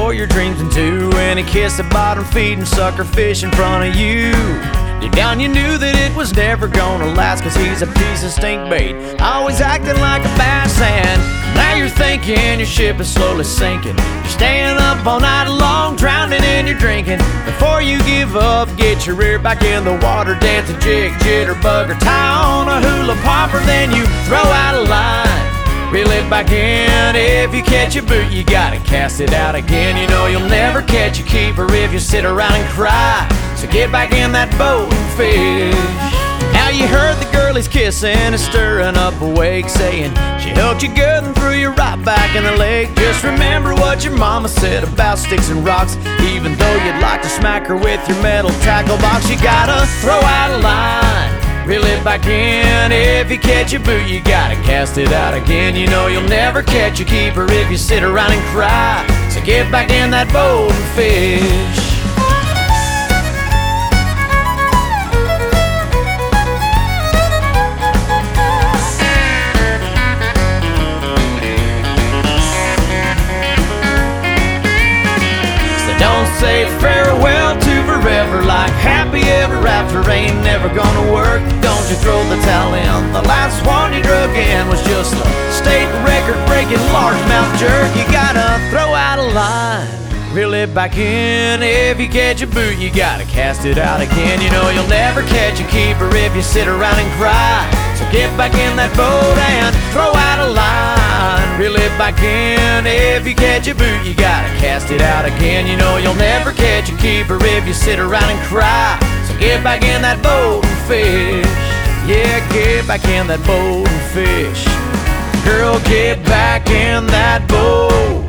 for your dreams into, and a kiss at bottom feeding sucker fish in front of you. Deep down you knew that it was never gonna last, cause he's a piece of stink bait, always acting like a bass. And now you're thinking your ship is slowly sinking. You're staying up all night long, drowning in your drinking. Before you give up, get your rear back in the water, dance a jig, jitterbug, or tie on a hula popper. Then you throw out a line, reel it back in. If you catch a boot, you gotta cast it out again. You know you'll never catch a keeper if you sit around and cry. So get back in that boat and fish. Now you heard the girl he's kissing is stirring up a wake, saying she hooked you good and threw you right back in the lake. Just remember what your mama said about sticks and rocks. Even though you'd like to smack her with your metal tackle box, you gotta throw out a line, reel it back in. If you catch a boot, you gotta cast it out again. You know you'll never catch a keeper if you sit around and cry. So get back in that boat and fish. Don't say farewell to forever like happy ever after ain't never gonna work. Don't you throw the towel in. The last one you drug in was just a state record breaking largemouth jerk. You gotta throw out a line, reel it back in. If you catch a boot, you gotta cast it out again. You know you'll never catch a keeper if you sit around and cry. So get back in that boat and throw out a line, reel it back in. If you catch a boot, you gotta cast it out again. You know you'll never catch a keeper if you sit around and cry. So get back in that boat and fish. Yeah, get back in that boat and fish. Girl, get back in that boat